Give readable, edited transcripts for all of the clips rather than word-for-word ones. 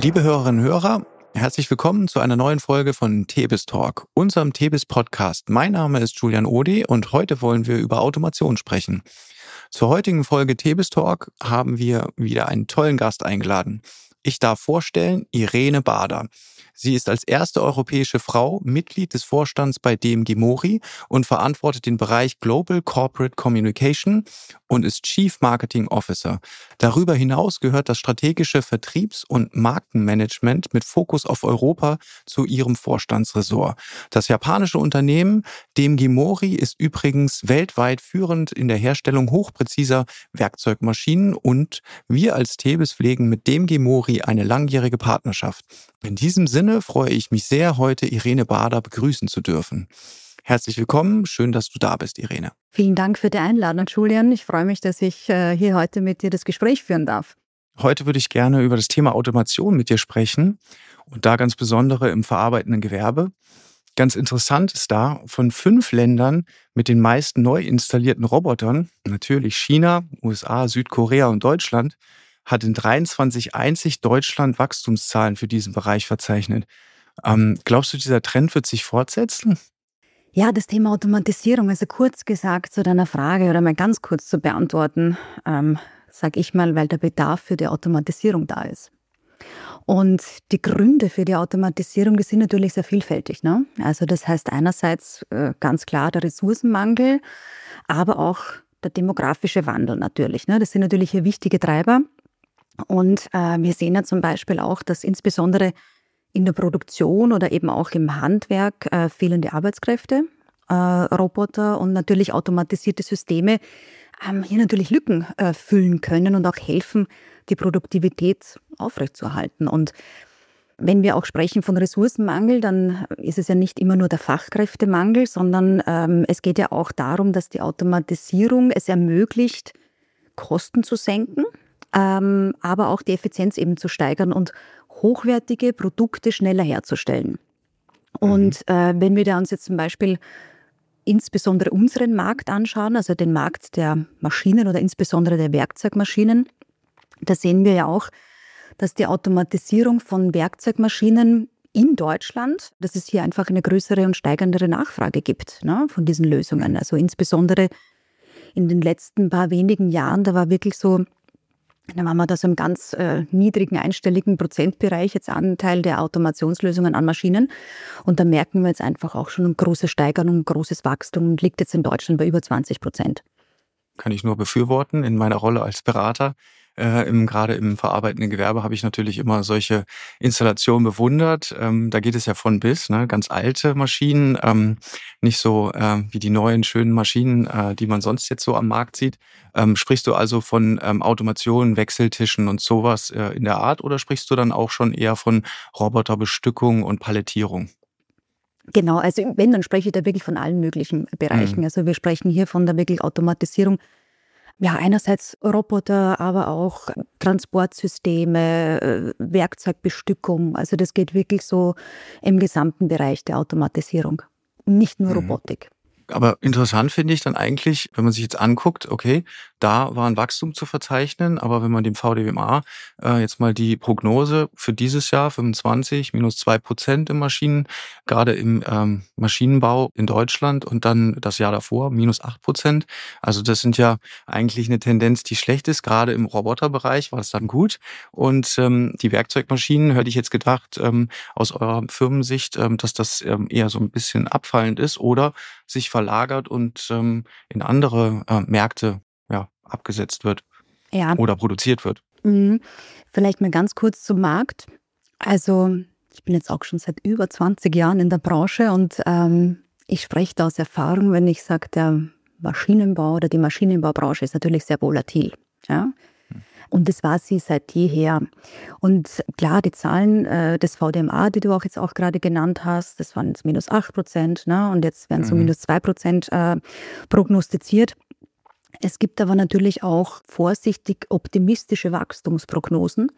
Liebe Hörerinnen und Hörer, herzlich willkommen zu einer neuen Folge von Tebis Talk, unserem Tebis Podcast. Mein Name ist Julian Ode und heute wollen wir über Automation sprechen. Zur heutigen Folge Tebis Talk haben wir wieder einen tollen Gast eingeladen. Ich darf vorstellen Irene Bader. Sie ist als erste europäische Frau Mitglied des Vorstands bei DMG Mori und verantwortet den Bereich Global Corporate Communication und ist Chief Marketing Officer. Darüber hinaus gehört das strategische Vertriebs- und Markenmanagement mit Fokus auf Europa zu ihrem Vorstandsressort. Das japanische Unternehmen DMG Mori ist übrigens weltweit führend in der Herstellung hochpräziser Werkzeugmaschinen und wir als Tebis pflegen mit DMG Mori eine langjährige Partnerschaft. In diesem Sinne freue ich mich sehr, heute Irene Bader begrüßen zu dürfen. Herzlich willkommen, schön, dass du da bist, Irene. Vielen Dank für die Einladung, Julian. Ich freue mich, dass ich hier heute mit dir das Gespräch führen darf. Heute würde ich gerne über das Thema Automation mit dir sprechen und da ganz besondere im verarbeitenden Gewerbe. Ganz interessant ist da, von 5 Ländern mit den meisten neu installierten Robotern, natürlich China, USA, Südkorea und Deutschland, hat in 23 einzig Deutschland Wachstumszahlen für diesen Bereich verzeichnet. Glaubst du, dieser Trend wird sich fortsetzen? Ja, das Thema Automatisierung, also kurz gesagt zu deiner Frage oder mal ganz kurz zu beantworten, sage ich mal, weil der Bedarf für die Automatisierung da ist. Und die Gründe für die Automatisierung, die sind natürlich sehr vielfältig, ne? Also das heißt einerseits ganz klar der Ressourcenmangel, aber auch der demografische Wandel natürlich, ne? Das sind natürlich hier wichtige Treiber. Und wir sehen ja zum Beispiel auch, dass insbesondere in der Produktion oder eben auch im Handwerk fehlende Arbeitskräfte, Roboter und natürlich automatisierte Systeme hier natürlich Lücken füllen können und auch helfen, die Produktivität aufrechtzuerhalten. Und wenn wir auch sprechen von Ressourcenmangel, dann ist es ja nicht immer nur der Fachkräftemangel, sondern es geht ja auch darum, dass die Automatisierung es ermöglicht, Kosten zu senken, aber auch die Effizienz eben zu steigern und hochwertige Produkte schneller herzustellen. Und wenn wir da uns jetzt zum Beispiel insbesondere unseren Markt anschauen, also den Markt der Maschinen oder insbesondere der Werkzeugmaschinen, da sehen wir ja auch, dass die Automatisierung von Werkzeugmaschinen in Deutschland, dass es hier einfach eine größere und steigendere Nachfrage gibt, ne, von diesen Lösungen. Also insbesondere in den letzten paar wenigen Jahren, da war wirklich so, da waren wir da so im ganz niedrigen, einstelligen Prozentbereich jetzt Anteil der Automationslösungen an Maschinen. Und da merken wir jetzt einfach auch schon eine große Steigerung, ein großes Wachstum und liegt jetzt in Deutschland bei über 20%. Kann ich nur befürworten in meiner Rolle als Berater. Gerade im verarbeitenden Gewerbe habe ich natürlich immer solche Installationen bewundert. Da geht es ja von bis, ne? Ganz alte Maschinen, nicht so wie die neuen schönen Maschinen, die man sonst jetzt so am Markt sieht. Sprichst du also von Automation, Wechseltischen und sowas in der Art oder sprichst du dann auch schon eher von Roboterbestückung und Palettierung? Genau, also wenn, dann spreche ich da wirklich von allen möglichen Bereichen. Also wir sprechen hier von der wirklich Automatisierung. Ja, einerseits Roboter, aber auch Transportsysteme, Werkzeugbestückung. Also das geht wirklich so im gesamten Bereich der Automatisierung. Nicht nur Robotik. Aber interessant finde ich dann eigentlich, wenn man sich jetzt anguckt, okay, da war ein Wachstum zu verzeichnen, aber wenn man dem VDMA jetzt mal die Prognose für dieses Jahr 25 -2% im Maschinen, gerade im Maschinenbau in Deutschland und dann das Jahr davor -8%. Also das sind ja eigentlich eine Tendenz, die schlecht ist. Gerade im Roboterbereich war es dann gut. Und die Werkzeugmaschinen, hätte ich jetzt gedacht, aus eurer Firmensicht, dass das eher so ein bisschen abfallend ist oder sich verlagert und in andere Märkte abgesetzt wird oder produziert wird. Vielleicht mal ganz kurz zum Markt. Also ich bin jetzt auch schon seit über 20 Jahren in der Branche und ich spreche da aus Erfahrung, wenn ich sage, der Maschinenbau oder die Maschinenbaubranche ist natürlich sehr volatil. Ja? Und das war sie seit jeher. Und klar, die Zahlen des VDMA, die du auch jetzt auch gerade genannt hast, das waren jetzt -8%, ne? Und jetzt werden so -2% prognostiziert. Es gibt aber natürlich auch vorsichtig optimistische Wachstumsprognosen.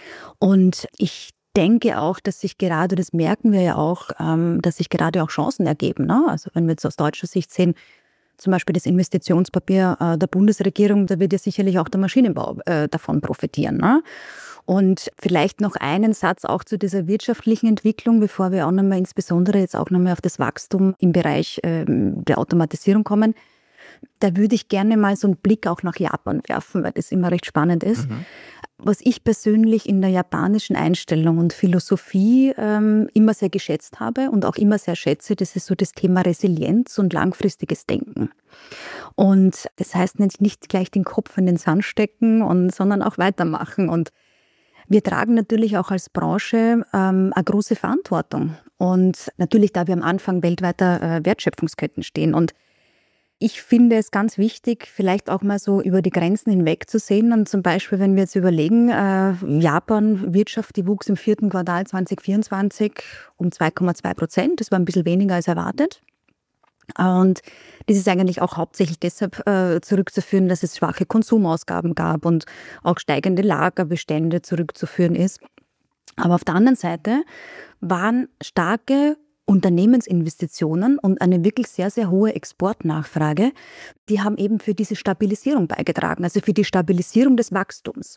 Und ich denke auch, dass sich gerade, das merken wir ja auch, dass sich gerade auch Chancen ergeben, ne? Also wenn wir jetzt aus deutscher Sicht sehen, zum Beispiel das Investitionspapier der Bundesregierung, da wird ja sicherlich auch der Maschinenbau davon profitieren, ne? Und vielleicht noch einen Satz auch zu dieser wirtschaftlichen Entwicklung, bevor wir auch nochmal insbesondere jetzt auch nochmal auf das Wachstum im Bereich der Automatisierung kommen. Da würde ich gerne mal so einen Blick auch nach Japan werfen, weil das immer recht spannend ist. Mhm. Was ich persönlich in der japanischen Einstellung und Philosophie immer sehr geschätzt habe und auch immer sehr schätze, das ist so das Thema Resilienz und langfristiges Denken. Und das heißt nicht gleich den Kopf in den Sand stecken, sondern auch weitermachen. Und wir tragen natürlich auch als Branche eine große Verantwortung. Und natürlich, da wir am Anfang weltweiter Wertschöpfungsketten stehen. Und ich finde es ganz wichtig, vielleicht auch mal so über die Grenzen hinweg zu sehen. Und zum Beispiel, wenn wir jetzt überlegen, Japan, Wirtschaft, die wuchs im 4. Quartal 2024 um 2,2%. Das war ein bisschen weniger als erwartet. Und das ist eigentlich auch hauptsächlich deshalb zurückzuführen, dass es schwache Konsumausgaben gab und auch steigende Lagerbestände zurückzuführen ist. Aber auf der anderen Seite waren starke Unternehmensinvestitionen und eine wirklich sehr, sehr hohe Exportnachfrage, die haben eben für diese Stabilisierung beigetragen, also für die Stabilisierung des Wachstums.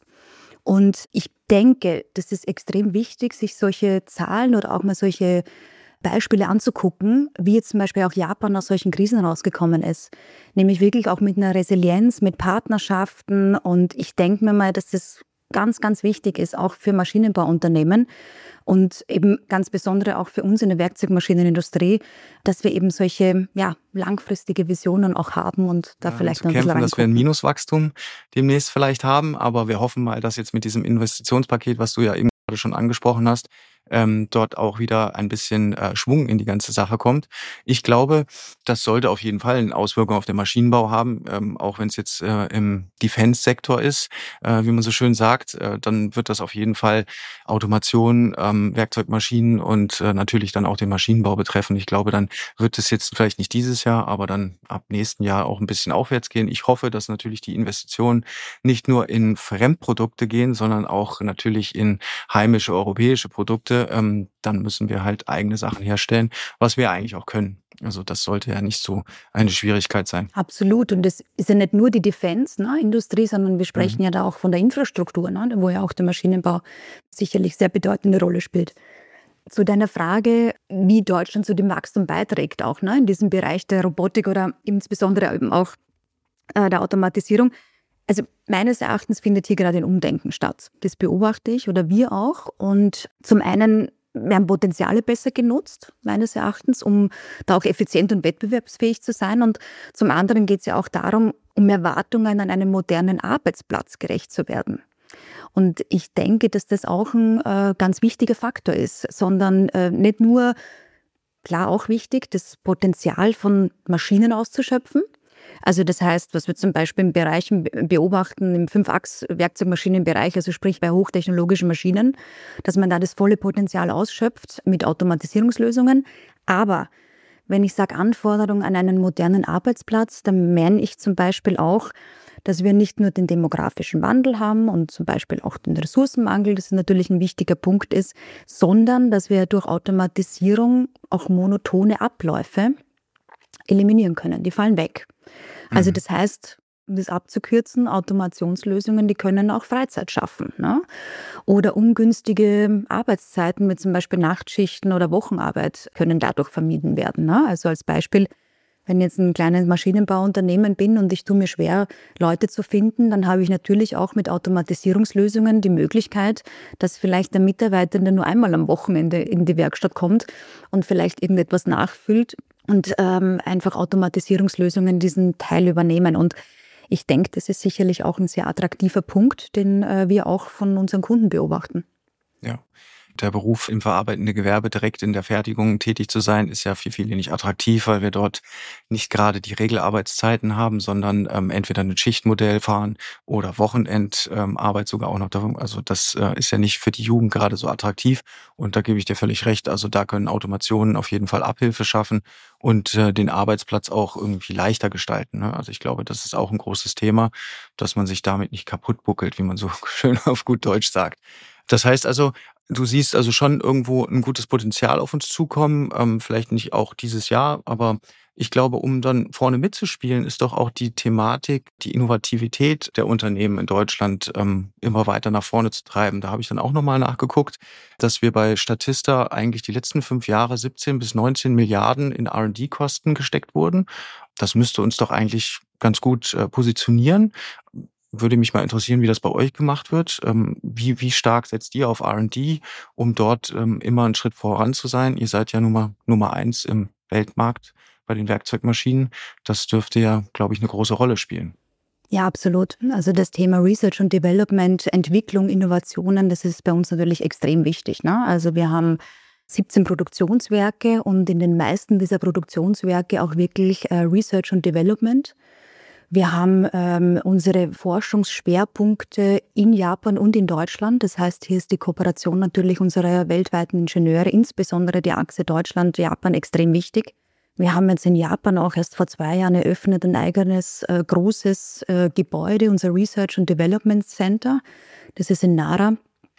Und ich denke, das ist extrem wichtig, sich solche Zahlen oder auch mal solche Beispiele anzugucken, wie jetzt zum Beispiel auch Japan aus solchen Krisen rausgekommen ist. Nämlich wirklich auch mit einer Resilienz, mit Partnerschaften. Und ich denke mir mal, dass das ganz, ganz wichtig ist, auch für Maschinenbauunternehmen und eben ganz besonders auch für uns in der Werkzeugmaschinenindustrie, dass wir eben solche langfristige Visionen auch haben und da vielleicht noch ein bisschen reingucken. Dass wir ein Minuswachstum demnächst vielleicht haben, aber wir hoffen mal, dass jetzt mit diesem Investitionspaket, was du ja eben gerade schon angesprochen hast, dort auch wieder ein bisschen Schwung in die ganze Sache kommt. Ich glaube, das sollte auf jeden Fall eine Auswirkung auf den Maschinenbau haben, auch wenn es jetzt im Defense-Sektor ist, wie man so schön sagt, dann wird das auf jeden Fall Automation, Werkzeugmaschinen und natürlich dann auch den Maschinenbau betreffen. Ich glaube, dann wird es jetzt vielleicht nicht dieses Jahr, aber dann ab nächsten Jahr auch ein bisschen aufwärts gehen. Ich hoffe, dass natürlich die Investitionen nicht nur in Fremdprodukte gehen, sondern auch natürlich in heimische europäische Produkte. Dann müssen wir halt eigene Sachen herstellen, was wir eigentlich auch können. Also das sollte ja nicht so eine Schwierigkeit sein. Absolut. Und das ist ja nicht nur die Defense-Industrie, sondern wir sprechen ja da auch von der Infrastruktur, wo ja auch der Maschinenbau sicherlich sehr bedeutende Rolle spielt. Zu deiner Frage, wie Deutschland zu dem Wachstum beiträgt, auch in diesem Bereich der Robotik oder insbesondere eben auch der Automatisierung. Also meines Erachtens findet hier gerade ein Umdenken statt. Das beobachte ich oder wir auch. Und zum einen werden Potenziale besser genutzt, meines Erachtens, um da auch effizient und wettbewerbsfähig zu sein. Und zum anderen geht es ja auch darum, um Erwartungen an einem modernen Arbeitsplatz gerecht zu werden. Und ich denke, dass das auch ein ganz wichtiger Faktor ist, sondern nicht nur, klar auch wichtig, das Potenzial von Maschinen auszuschöpfen. Also das heißt, was wir zum Beispiel in Bereichen beobachten, im 5-Achs-Werkzeugmaschinenbereich, also sprich bei hochtechnologischen Maschinen, dass man da das volle Potenzial ausschöpft mit Automatisierungslösungen. Aber wenn ich sage Anforderungen an einen modernen Arbeitsplatz, dann meine ich zum Beispiel auch, dass wir nicht nur den demografischen Wandel haben und zum Beispiel auch den Ressourcenmangel, das natürlich ein wichtiger Punkt ist, sondern dass wir durch Automatisierung auch monotone Abläufe eliminieren können. Die fallen weg. Also das heißt, um das abzukürzen, Automationslösungen, die können auch Freizeit schaffen. Oder ungünstige Arbeitszeiten mit zum Beispiel Nachtschichten oder Wochenarbeit können dadurch vermieden werden. Also als Beispiel, wenn ich jetzt ein kleines Maschinenbauunternehmen bin und ich tue mir schwer, Leute zu finden, dann habe ich natürlich auch mit Automatisierungslösungen die Möglichkeit, dass vielleicht der Mitarbeitende nur einmal am Wochenende in die Werkstatt kommt und vielleicht irgendetwas nachfüllt und einfach Automatisierungslösungen diesen Teil übernehmen. Und ich denke, das ist sicherlich auch ein sehr attraktiver Punkt, den wir auch von unseren Kunden beobachten. Ja. Der Beruf im verarbeitenden Gewerbe direkt in der Fertigung tätig zu sein, ist ja für viele nicht attraktiv, weil wir dort nicht gerade die Regelarbeitszeiten haben, sondern entweder ein Schichtmodell fahren oder Wochenendarbeit sogar auch noch davon. Also das ist ja nicht für die Jugend gerade so attraktiv. Und da gebe ich dir völlig recht. Also da können Automationen auf jeden Fall Abhilfe schaffen und den Arbeitsplatz auch irgendwie leichter gestalten. Also ich glaube, das ist auch ein großes Thema, dass man sich damit nicht kaputt buckelt, wie man so schön auf gut Deutsch sagt. Das heißt also, du siehst also schon irgendwo ein gutes Potenzial auf uns zukommen, vielleicht nicht auch dieses Jahr, aber ich glaube, um dann vorne mitzuspielen, ist doch auch die Thematik, die Innovativität der Unternehmen in Deutschland immer weiter nach vorne zu treiben. Da habe ich dann auch nochmal nachgeguckt, dass wir bei Statista eigentlich die letzten 5 Jahre 17 bis 19 Milliarden in R&D-Kosten gesteckt wurden. Das müsste uns doch eigentlich ganz gut positionieren. Würde mich mal interessieren, wie das bei euch gemacht wird. Wie stark setzt ihr auf R&D, um dort immer einen Schritt voran zu sein? Ihr seid ja Nummer 1 im Weltmarkt bei den Werkzeugmaschinen. Das dürfte ja, glaube ich, eine große Rolle spielen. Ja, absolut. Also das Thema Research und Development, Entwicklung, Innovationen, das ist bei uns natürlich extrem wichtig, ne? Also wir haben 17 Produktionswerke und in den meisten dieser Produktionswerke auch wirklich Research und Development. Wir haben unsere Forschungsschwerpunkte in Japan und in Deutschland. Das heißt, hier ist die Kooperation natürlich unserer weltweiten Ingenieure, insbesondere die Achse Deutschland-Japan, extrem wichtig. Wir haben jetzt in Japan auch erst vor 2 Jahren eröffnet ein eigenes großes Gebäude, unser Research and Development Center. Das ist in Nara,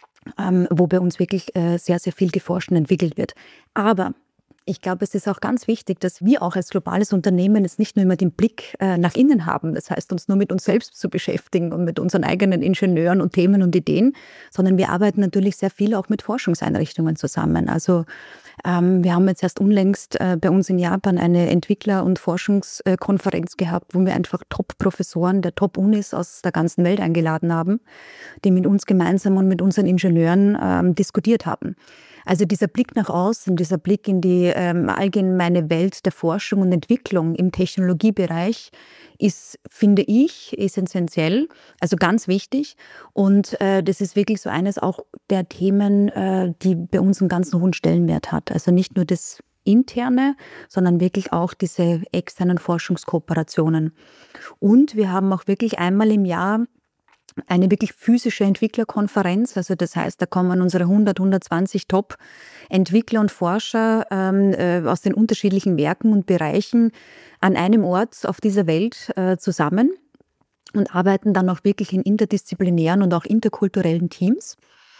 wo bei uns wirklich sehr, sehr viel geforscht und entwickelt wird. Aber ich glaube, es ist auch ganz wichtig, dass wir auch als globales Unternehmen jetzt nicht nur immer den Blick nach innen haben, das heißt, uns nur mit uns selbst zu beschäftigen und mit unseren eigenen Ingenieuren und Themen und Ideen, sondern wir arbeiten natürlich sehr viel auch mit Forschungseinrichtungen zusammen. Also wir haben jetzt erst unlängst bei uns in Japan eine Entwickler- und Forschungskonferenz gehabt, wo wir einfach Top-Professoren der Top-Unis aus der ganzen Welt eingeladen haben, die mit uns gemeinsam und mit unseren Ingenieuren diskutiert haben. Also dieser Blick nach außen, dieser Blick in die allgemeine Welt der Forschung und Entwicklung im Technologiebereich ist, finde ich, essentiell, also ganz wichtig. Und das ist wirklich so eines auch der Themen, die bei uns einen ganz hohen Stellenwert hat. Also nicht nur das Interne, sondern wirklich auch diese externen Forschungskooperationen. Und wir haben auch wirklich einmal im Jahr eine wirklich physische Entwicklerkonferenz. Also das heißt, da kommen unsere 120 Top-Entwickler und Forscher aus den unterschiedlichen Werken und Bereichen an einem Ort auf dieser Welt zusammen und arbeiten dann auch wirklich in interdisziplinären und auch interkulturellen Teams,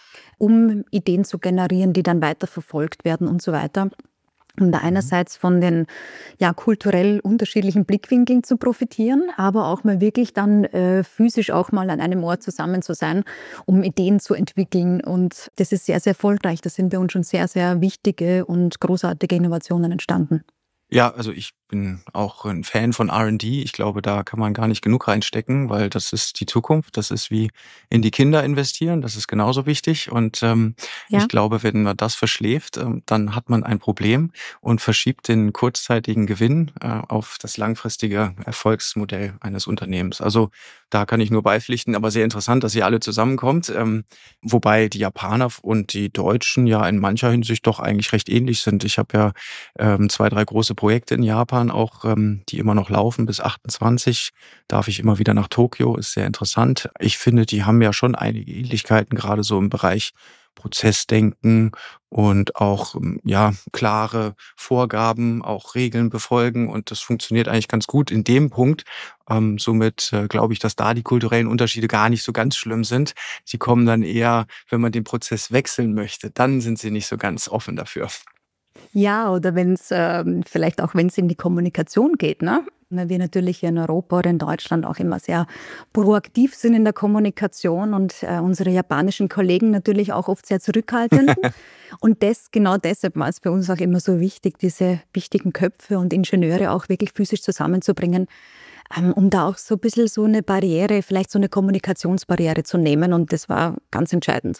um Ideen zu generieren, die dann weiterverfolgt werden und so weiter. Um da einerseits von den kulturell unterschiedlichen Blickwinkeln zu profitieren, aber auch mal wirklich dann physisch auch mal an einem Ort zusammen zu sein, um Ideen zu entwickeln. Und das ist sehr, sehr erfolgreich. Da sind bei uns schon sehr, sehr wichtige und großartige Innovationen entstanden. Ja, also ich bin auch ein Fan von R&D. Ich glaube, da kann man gar nicht genug reinstecken, weil das ist die Zukunft. Das ist wie in die Kinder investieren. Das ist genauso wichtig. Und ich glaube, wenn man das verschläft, dann hat man ein Problem und verschiebt den kurzzeitigen Gewinn auf das langfristige Erfolgsmodell eines Unternehmens. Also da kann ich nur beipflichten, aber sehr interessant, dass ihr alle zusammenkommt. Wobei die Japaner und die Deutschen ja in mancher Hinsicht doch eigentlich recht ähnlich sind. Ich habe ja 2, 3 große Projekte in Japan auch, die immer noch laufen. Bis 28 darf ich immer wieder nach Tokio, ist sehr interessant. Ich finde, die haben ja schon einige Ähnlichkeiten, gerade so im Bereich Prozessdenken und auch klare Vorgaben, auch Regeln befolgen. Und das funktioniert eigentlich ganz gut in dem Punkt. Somit glaube ich, dass da die kulturellen Unterschiede gar nicht so ganz schlimm sind. Sie kommen dann eher, wenn man den Prozess wechseln möchte, dann sind sie nicht so ganz offen dafür. Ja, oder wenn es vielleicht auch, wenn es in die Kommunikation geht, ne? Weil wir natürlich hier in Europa oder in Deutschland auch immer sehr proaktiv sind in der Kommunikation und unsere japanischen Kollegen natürlich auch oft sehr zurückhaltend. Und genau deshalb war es für uns auch immer so wichtig, diese wichtigen Köpfe und Ingenieure auch wirklich physisch zusammenzubringen, um da auch so ein bisschen so eine Barriere, vielleicht so eine Kommunikationsbarriere zu nehmen. Und das war ganz entscheidend.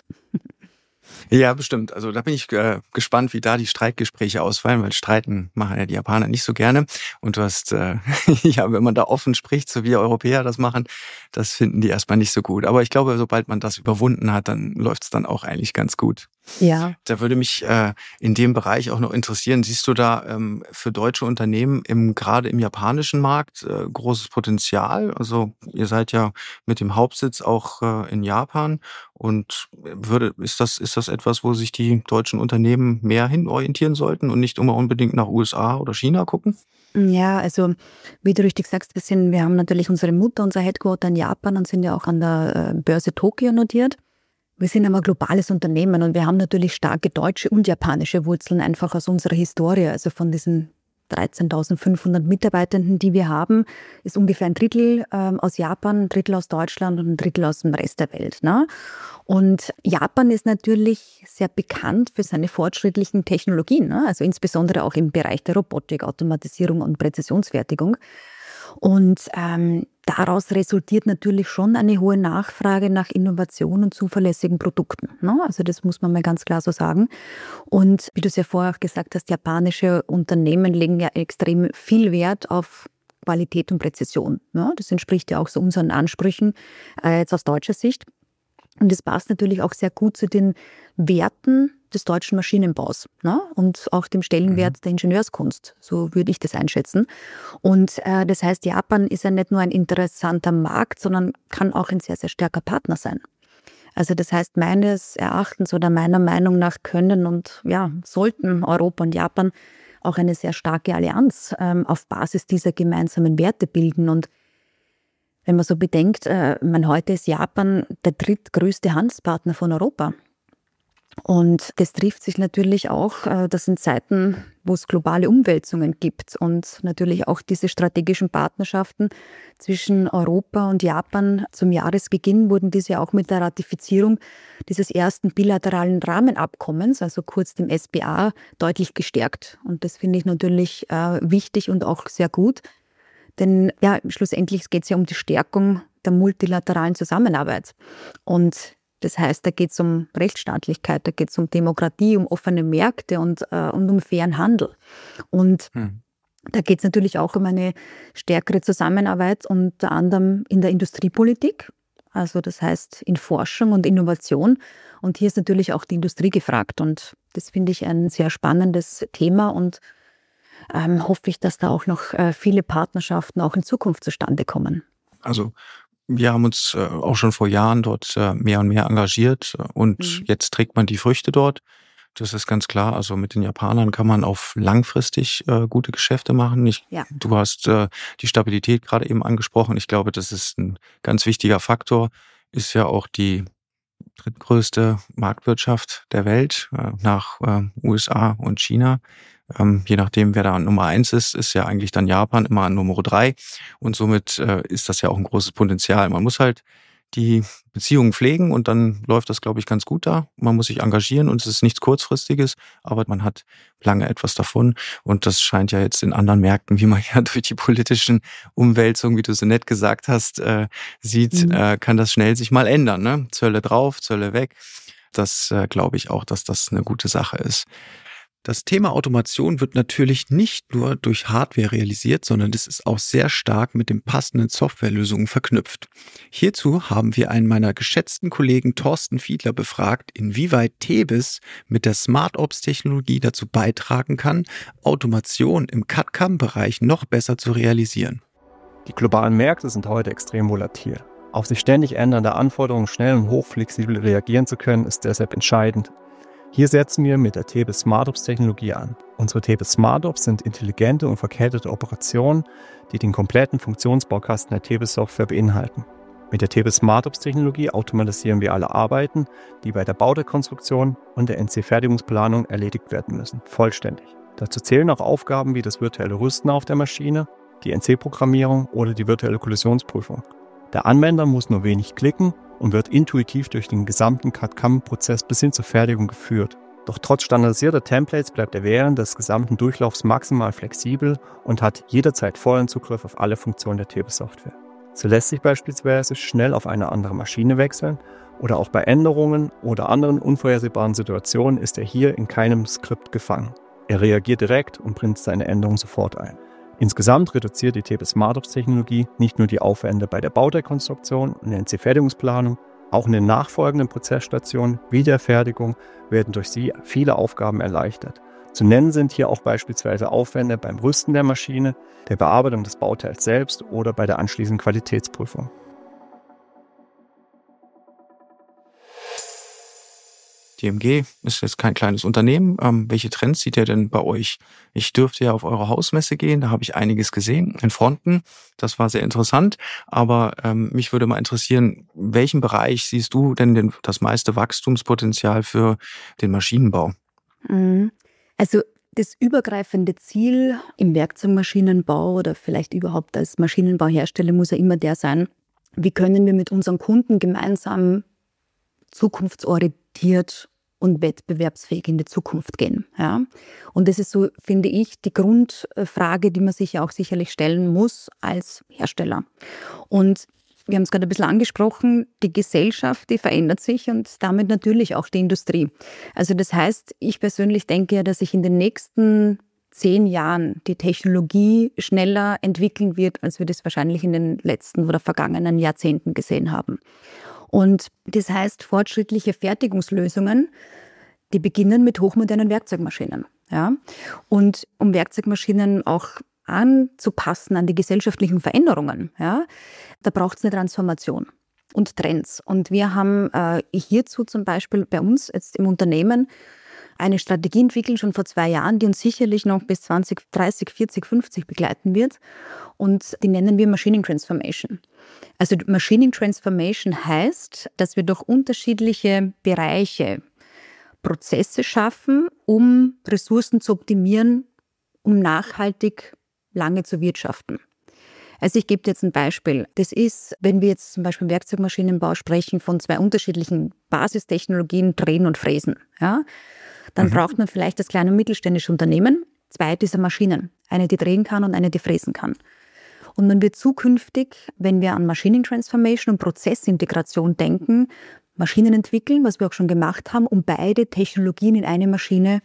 Ja, bestimmt. Also da bin ich gespannt, wie da die Streitgespräche ausfallen, weil streiten machen ja die Japaner nicht so gerne. Und du hast, wenn man da offen spricht, so wie Europäer das machen, das finden die erstmal nicht so gut. Aber ich glaube, sobald man das überwunden hat, dann läuft es dann auch eigentlich ganz gut. Ja. Da würde mich in dem Bereich auch noch interessieren, siehst du da für deutsche Unternehmen gerade im japanischen Markt großes Potenzial? Also ihr seid ja mit dem Hauptsitz auch in Japan und ist das etwas, wo sich die deutschen Unternehmen mehr hin orientieren sollten und nicht immer unbedingt nach USA oder China gucken? Ja, also wie du richtig sagst, wir haben natürlich unsere Mutter, unser Headquarter in Japan und sind ja auch an der Börse Tokio notiert. Wir sind aber ein globales Unternehmen und wir haben natürlich starke deutsche und japanische Wurzeln, einfach aus unserer Historie, also von diesen 13.500 Mitarbeitenden, die wir haben, ist ungefähr ein Drittel aus Japan, ein Drittel aus Deutschland und ein Drittel aus dem Rest der Welt. Ne? Und Japan ist natürlich sehr bekannt für seine fortschrittlichen Technologien, ne? Also insbesondere auch im Bereich der Robotik, Automatisierung und Präzisionsfertigung. Und daraus resultiert natürlich schon eine hohe Nachfrage nach Innovation und zuverlässigen Produkten. Ne? Also das muss man mal ganz klar so sagen. Und wie du es ja vorher auch gesagt hast, japanische Unternehmen legen ja extrem viel Wert auf Qualität und Präzision. Ne? Das entspricht ja auch so unseren Ansprüchen jetzt aus deutscher Sicht. Und es passt natürlich auch sehr gut zu den Werten des deutschen Maschinenbaus, ne? Und auch dem Stellenwert der Ingenieurskunst. So würde ich das einschätzen. Und das heißt, Japan ist ja nicht nur ein interessanter Markt, sondern kann auch ein sehr, sehr starker Partner sein. Also das heißt, meines Erachtens oder meiner Meinung nach können und ja, sollten Europa und Japan auch eine sehr starke Allianz auf Basis dieser gemeinsamen Werte bilden. Und wenn man so bedenkt, heute ist Japan der drittgrößte Handelspartner von Europa. Und das trifft sich natürlich auch, das sind Zeiten, wo es globale Umwälzungen gibt und natürlich auch diese strategischen Partnerschaften zwischen Europa und Japan. Zum Jahresbeginn wurden diese auch mit der Ratifizierung dieses ersten bilateralen Rahmenabkommens, also kurz dem SPA, deutlich gestärkt. Und das finde ich natürlich wichtig und auch sehr gut. Denn ja, schlussendlich geht es ja um die Stärkung der multilateralen Zusammenarbeit. Und das heißt, da geht es um Rechtsstaatlichkeit, da geht es um Demokratie, um offene Märkte und um fairen Handel. Und da geht es natürlich auch um eine stärkere Zusammenarbeit, unter anderem in der Industriepolitik, also das heißt in Forschung und Innovation. Und hier ist natürlich auch die Industrie gefragt. Und das finde ich ein sehr spannendes Thema und hoffe ich, dass da auch noch viele Partnerschaften auch in Zukunft zustande kommen. Also wir haben uns auch schon vor Jahren dort mehr und mehr engagiert und jetzt trägt man die Früchte dort. Das ist ganz klar. Also mit den Japanern kann man auf langfristig gute Geschäfte machen. Du hast die Stabilität gerade eben angesprochen. Ich glaube, das ist ein ganz wichtiger Faktor. Ist ja auch die drittgrößte Marktwirtschaft der Welt nach USA und China. Je nachdem, wer da Nummer 1 ist ja eigentlich dann Japan immer an Nummer 3. Und somit ist das ja auch ein großes Potenzial. Man muss halt die Beziehungen pflegen und dann läuft das, glaube ich, ganz gut da. Man muss sich engagieren und es ist nichts Kurzfristiges, aber man hat lange etwas davon. Und das scheint ja jetzt in anderen Märkten, wie man ja durch die politischen Umwälzungen, wie du so nett gesagt hast, sieht, kann das schnell sich mal ändern. Ne? Zölle drauf, Zölle weg. Das glaube ich auch, dass das eine gute Sache ist. Das Thema Automation wird natürlich nicht nur durch Hardware realisiert, sondern es ist auch sehr stark mit den passenden Softwarelösungen verknüpft. Hierzu haben wir einen meiner geschätzten Kollegen Thorsten Fiedler befragt, inwieweit Tebis mit der SmartOps-Technologie dazu beitragen kann, Automation im CAD/CAM-Bereich noch besser zu realisieren. Die globalen Märkte sind heute extrem volatil. Auf sich ständig ändernde Anforderungen schnell und hochflexibel reagieren zu können, ist deshalb entscheidend. Hier setzen wir mit der Tebis SmartOps-Technologie an. Unsere Tebis SmartOps sind intelligente und verkettete Operationen, die den kompletten Funktionsbaukasten der Tebis-Software beinhalten. Mit der Tebis SmartOps-Technologie automatisieren wir alle Arbeiten, die bei der Bauteilkonstruktion und der NC-Fertigungsplanung erledigt werden müssen, vollständig. Dazu zählen auch Aufgaben wie das virtuelle Rüsten auf der Maschine, die NC-Programmierung oder die virtuelle Kollisionsprüfung. Der Anwender muss nur wenig klicken und wird intuitiv durch den gesamten CAD/CAM-Prozess bis hin zur Fertigung geführt. Doch trotz standardisierter Templates bleibt er während des gesamten Durchlaufs maximal flexibel und hat jederzeit vollen Zugriff auf alle Funktionen der Tebis-Software. So lässt sich beispielsweise schnell auf eine andere Maschine wechseln oder auch bei Änderungen oder anderen unvorhersehbaren Situationen ist er hier in keinem Skript gefangen. Er reagiert direkt und bringt seine Änderung sofort ein. Insgesamt reduziert die Tebis SmartOps-Technologie nicht nur die Aufwände bei der Bauteilkonstruktion und der NC-Fertigungsplanung, auch in den nachfolgenden Prozessstationen wie der Fertigung werden durch sie viele Aufgaben erleichtert. Zu nennen sind hier auch beispielsweise Aufwände beim Rüsten der Maschine, der Bearbeitung des Bauteils selbst oder bei der anschließenden Qualitätsprüfung. DMG ist jetzt kein kleines Unternehmen. Welche Trends sieht ihr denn bei euch? Ich dürfte ja auf eure Hausmesse gehen, da habe ich einiges gesehen in Fronten. Das war sehr interessant, aber mich würde mal interessieren, welchen Bereich siehst du denn das meiste Wachstumspotenzial für den Maschinenbau? Also Das übergreifende Ziel im Werkzeugmaschinenbau oder vielleicht überhaupt als Maschinenbauhersteller muss ja immer der sein, wie können wir mit unseren Kunden gemeinsam zukunftsorientiert und wettbewerbsfähig in die Zukunft gehen. Ja? Und das ist so, finde ich, die Grundfrage, die man sich ja auch sicherlich stellen muss als Hersteller. Und wir haben es gerade ein bisschen angesprochen, die Gesellschaft, die verändert sich und damit natürlich auch die Industrie. Also das heißt, ich persönlich denke ja, dass sich in den nächsten 10 Jahren die Technologie schneller entwickeln wird, als wir das wahrscheinlich in den letzten oder vergangenen Jahrzehnten gesehen haben. Und das heißt, fortschrittliche Fertigungslösungen, die beginnen mit hochmodernen Werkzeugmaschinen. Ja? Und um Werkzeugmaschinen auch anzupassen an die gesellschaftlichen Veränderungen, ja, da braucht es eine Transformation und Trends. Und wir haben hierzu zum Beispiel bei uns jetzt im Unternehmen eine Strategie entwickelt, schon vor 2 Jahren, die uns sicherlich noch bis 2030, 40, 50 begleiten wird. Und die nennen wir Machining Transformation. Also Machining Transformation heißt, dass wir durch unterschiedliche Bereiche Prozesse schaffen, um Ressourcen zu optimieren, um nachhaltig lange zu wirtschaften. Also ich gebe dir jetzt ein Beispiel. Das ist, wenn wir jetzt zum Beispiel im Werkzeugmaschinenbau sprechen, von 2 unterschiedlichen Basistechnologien, Drehen und Fräsen. Ja? Dann braucht man vielleicht das kleine und mittelständische Unternehmen 2 dieser Maschinen. Eine, die drehen kann und eine, die fräsen kann. Und man wird zukünftig, wenn wir an Machining Transformation und Prozessintegration denken, Maschinen entwickeln, was wir auch schon gemacht haben, um beide Technologien in eine Maschine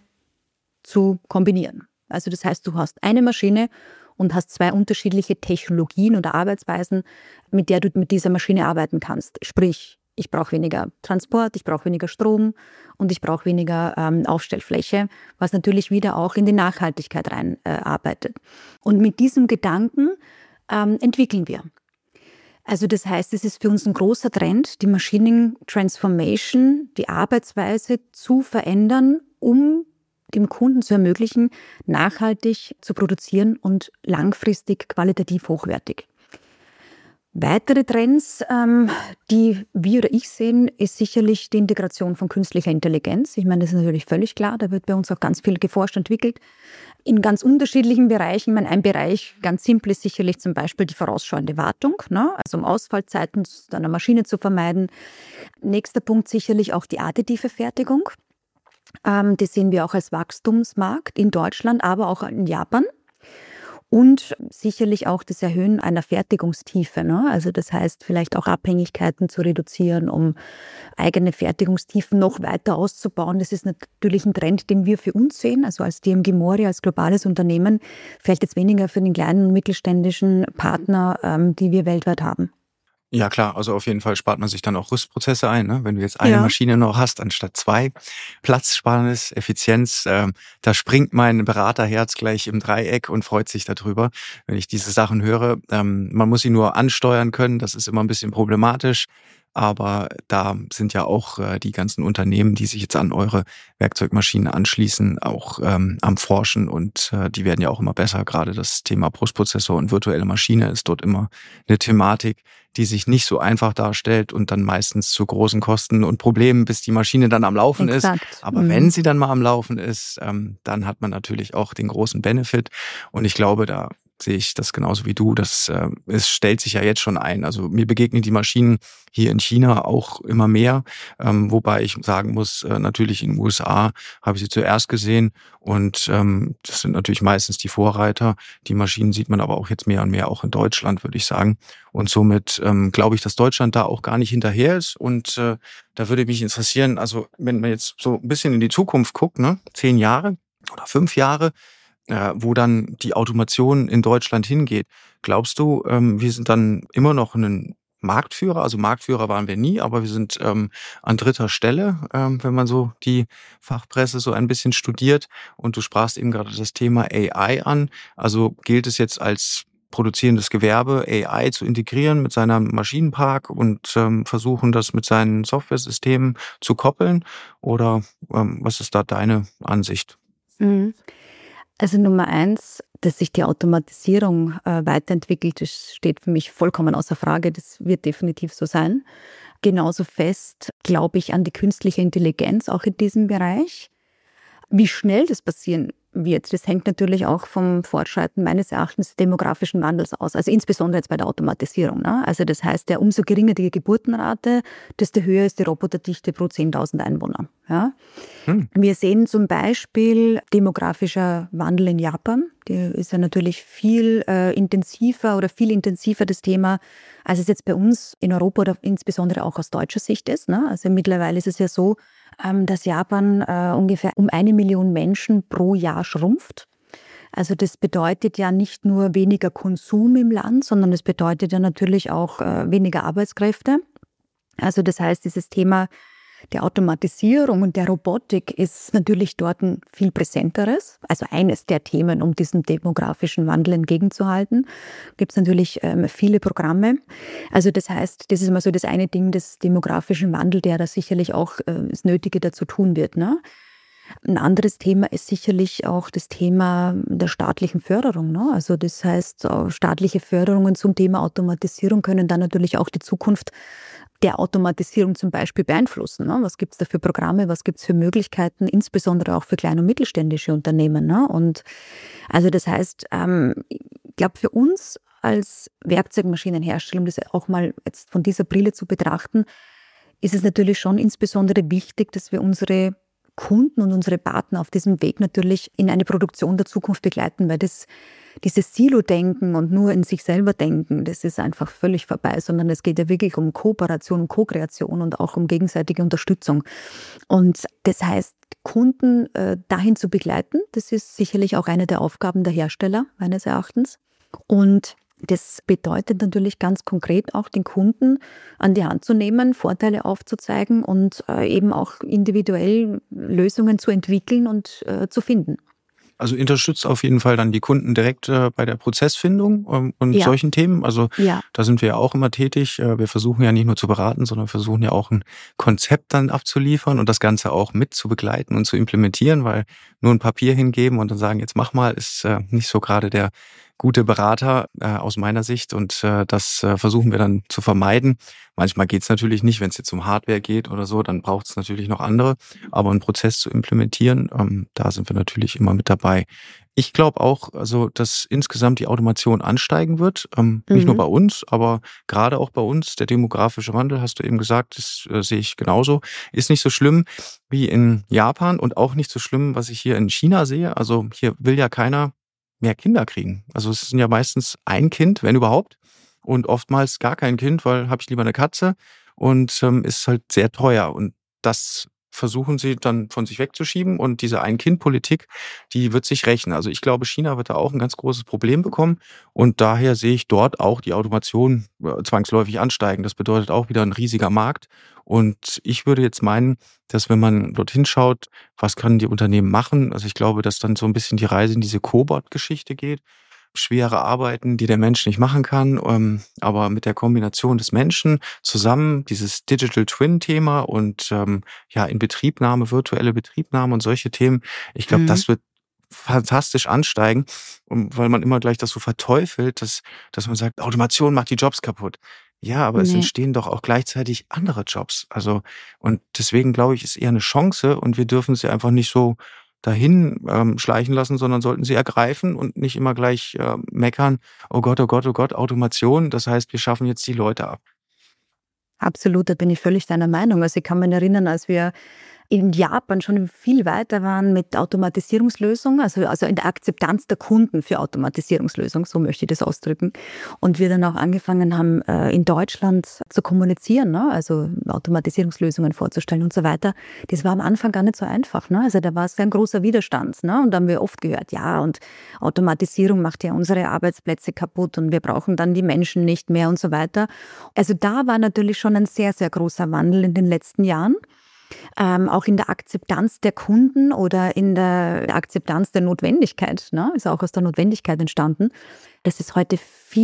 zu kombinieren. Also das heißt, du hast eine Maschine und hast 2 unterschiedliche Technologien oder Arbeitsweisen, mit der du mit dieser Maschine arbeiten kannst. Sprich, ich brauche weniger Transport, ich brauche weniger Strom und ich brauche weniger Aufstellfläche, was natürlich wieder auch in die Nachhaltigkeit rein arbeitet. Und mit diesem Gedanken entwickeln wir. Also das heißt, es ist für uns ein großer Trend, die Machining Transformation, die Arbeitsweise zu verändern, um dem Kunden zu ermöglichen, nachhaltig zu produzieren und langfristig qualitativ hochwertig. Weitere Trends, die wir oder ich sehen, ist sicherlich die Integration von künstlicher Intelligenz. Ich meine, das ist natürlich völlig klar, da wird bei uns auch ganz viel geforscht, entwickelt. In ganz unterschiedlichen Bereichen. Ich meine, ein Bereich, ganz simpel, ist sicherlich zum Beispiel die vorausschauende Wartung, ne? Also um Ausfallzeiten einer Maschine zu vermeiden. Nächster Punkt sicherlich auch die additive Fertigung. Das sehen wir auch als Wachstumsmarkt in Deutschland, aber auch in Japan. Und sicherlich auch das Erhöhen einer Fertigungstiefe, ne? Also das heißt, vielleicht auch Abhängigkeiten zu reduzieren, um eigene Fertigungstiefen noch weiter auszubauen. Das ist natürlich ein Trend, den wir für uns sehen, also als DMG Mori, als globales Unternehmen, vielleicht jetzt weniger für den kleinen und mittelständischen Partner, die wir weltweit haben. Ja klar, also auf jeden Fall spart man sich dann auch Rüstprozesse ein, ne? Wenn du jetzt eine Maschine noch hast, anstatt 2. Platzsparnis, Effizienz, da springt mein Beraterherz gleich im Dreieck und freut sich darüber, wenn ich diese Sachen höre. Man muss sie nur ansteuern können, das ist immer ein bisschen problematisch. Aber da sind ja auch die ganzen Unternehmen, die sich jetzt an eure Werkzeugmaschinen anschließen, auch am Forschen und die werden ja auch immer besser. Gerade das Thema Postprozessor und virtuelle Maschine ist dort immer eine Thematik, die sich nicht so einfach darstellt und dann meistens zu großen Kosten und Problemen, bis die Maschine dann am Laufen ist. Aber wenn sie dann mal am Laufen ist, dann hat man natürlich auch den großen Benefit. Und ich glaube, da sehe ich das genauso wie du. Es stellt sich ja jetzt schon ein. Also mir begegnen die Maschinen hier in China auch immer mehr, wobei ich sagen muss, natürlich in den USA habe ich sie zuerst gesehen und das sind natürlich meistens die Vorreiter. Die Maschinen sieht man aber auch jetzt mehr und mehr auch in Deutschland, würde ich sagen. Und somit glaube ich, dass Deutschland da auch gar nicht hinterher ist. Und da würde mich interessieren, also wenn man jetzt so ein bisschen in die Zukunft guckt, ne, 10 Jahre oder 5 Jahre, wo dann die Automation in Deutschland hingeht. Glaubst du, wir sind dann immer noch ein Marktführer? Also Marktführer waren wir nie, aber wir sind an 3. Stelle, wenn man so die Fachpresse so ein bisschen studiert. Und du sprachst eben gerade das Thema AI an. Also gilt es jetzt als produzierendes Gewerbe, AI zu integrieren mit seinem Maschinenpark und versuchen, das mit seinen Softwaresystemen zu koppeln? Oder was ist da deine Ansicht? Also Nummer 1, dass sich die Automatisierung weiterentwickelt, das steht für mich vollkommen außer Frage. Das wird definitiv so sein. Genauso fest glaube ich an die künstliche Intelligenz, auch in diesem Bereich. Wie schnell das passieren wird. Das hängt natürlich auch vom Fortschreiten meines Erachtens des demografischen Wandels aus. Also insbesondere jetzt bei der Automatisierung. Ne? Also das heißt, ja, umso geringer die Geburtenrate, desto höher ist die Roboterdichte pro 10.000 Einwohner. Ja? Wir sehen zum Beispiel demografischer Wandel in Japan. Der ist ja natürlich viel intensiver das Thema, als es jetzt bei uns in Europa oder insbesondere auch aus deutscher Sicht ist. Ne? Also mittlerweile ist es ja so, dass Japan ungefähr um 1 Million Menschen pro Jahr schrumpft. Also das bedeutet ja nicht nur weniger Konsum im Land, sondern es bedeutet ja natürlich auch weniger Arbeitskräfte. Also das heißt, dieses Thema der Automatisierung und der Robotik ist natürlich dort ein viel präsenteres, also eines der Themen, um diesem demografischen Wandel entgegenzuhalten. Gibt es natürlich viele Programme. Also das heißt, das ist mal so das eine Ding des demografischen Wandels, der da sicherlich auch das Nötige dazu tun wird. Ne? Ein anderes Thema ist sicherlich auch das Thema der staatlichen Förderung. Ne? Also das heißt, staatliche Förderungen zum Thema Automatisierung können dann natürlich auch die Zukunft der Automatisierung zum Beispiel beeinflussen. Ne? Was gibt es da für Programme, was gibt es für Möglichkeiten, insbesondere auch für kleine und mittelständische Unternehmen. Ne? Und also das heißt, ich glaube für uns als Werkzeugmaschinenhersteller, um das auch mal jetzt von dieser Brille zu betrachten, ist es natürlich schon insbesondere wichtig, dass wir unsere Kunden und unsere Partner auf diesem Weg natürlich in eine Produktion der Zukunft begleiten, weil dieses Silo-Denken und nur in sich selber denken, das ist einfach völlig vorbei, sondern es geht ja wirklich um Kooperation, um Co-Kreation und auch um gegenseitige Unterstützung. Und das heißt, Kunden dahin zu begleiten, das ist sicherlich auch eine der Aufgaben der Hersteller, meines Erachtens. Und das bedeutet natürlich ganz konkret auch, den Kunden an die Hand zu nehmen, Vorteile aufzuzeigen und eben auch individuell Lösungen zu entwickeln und zu finden. Also unterstützt auf jeden Fall dann die Kunden direkt bei der Prozessfindung und solchen Themen. Also da sind wir ja auch immer tätig. Wir versuchen ja nicht nur zu beraten, sondern versuchen ja auch ein Konzept dann abzuliefern und das Ganze auch mit zu begleiten und zu implementieren, weil nur ein Papier hingeben und dann sagen, jetzt mach mal, ist nicht so gerade der gute Berater aus meiner Sicht und das versuchen wir dann zu vermeiden. Manchmal geht es natürlich nicht, wenn es jetzt um Hardware geht oder so, dann braucht es natürlich noch andere. Aber einen Prozess zu implementieren, da sind wir natürlich immer mit dabei. Ich glaube auch, also dass insgesamt die Automation ansteigen wird, nicht nur bei uns, aber gerade auch bei uns. Der demografische Wandel, hast du eben gesagt, das sehe ich genauso, ist nicht so schlimm wie in Japan und auch nicht so schlimm, was ich hier in China sehe. Also hier will ja keiner mehr Kinder kriegen. Also es sind ja meistens ein Kind, wenn überhaupt, und oftmals gar kein Kind, weil habe ich lieber eine Katze und ist halt sehr teuer. Und das versuchen sie dann von sich wegzuschieben und diese Ein-Kind-Politik, die wird sich rächen. Also ich glaube, China wird da auch ein ganz großes Problem bekommen und daher sehe ich dort auch die Automation zwangsläufig ansteigen. Das bedeutet auch wieder ein riesiger Markt und ich würde jetzt meinen, dass wenn man dorthin schaut, was können die Unternehmen machen, also ich glaube, dass dann so ein bisschen die Reise in diese Cobot-Geschichte geht, schwere Arbeiten, die der Mensch nicht machen kann, aber mit der Kombination des Menschen zusammen, dieses Digital Twin-Thema und Inbetriebnahme, virtuelle Betriebnahme und solche Themen, ich glaube, das wird fantastisch ansteigen, weil man immer gleich das so verteufelt, dass man sagt, Automation macht die Jobs kaputt. Ja, aber es entstehen doch auch gleichzeitig andere Jobs. Also, und deswegen glaube ich, ist eher eine Chance und wir dürfen sie einfach nicht so dahin schleichen lassen, sondern sollten sie ergreifen und nicht immer gleich meckern, oh Gott, oh Gott, oh Gott, Automation, das heißt, wir schaffen jetzt die Leute ab. Absolut, da bin ich völlig deiner Meinung. Also ich kann mich erinnern, als wir in Japan schon viel weiter waren mit Automatisierungslösungen, also in der Akzeptanz der Kunden für Automatisierungslösungen, so möchte ich das ausdrücken. Und wir dann auch angefangen haben, in Deutschland zu kommunizieren, ne? Also Automatisierungslösungen vorzustellen und so weiter. Das war am Anfang gar nicht so einfach. Ne? Also da war es ein großer Widerstand. Ne? Und da haben wir oft gehört, ja, und Automatisierung macht ja unsere Arbeitsplätze kaputt und wir brauchen dann die Menschen nicht mehr und so weiter. Also da war natürlich schon ein sehr, sehr großer Wandel in den letzten Jahren. Auch in der Akzeptanz der Kunden oder in der Akzeptanz der Notwendigkeit, ne? Ist auch aus der Notwendigkeit entstanden, dass es heute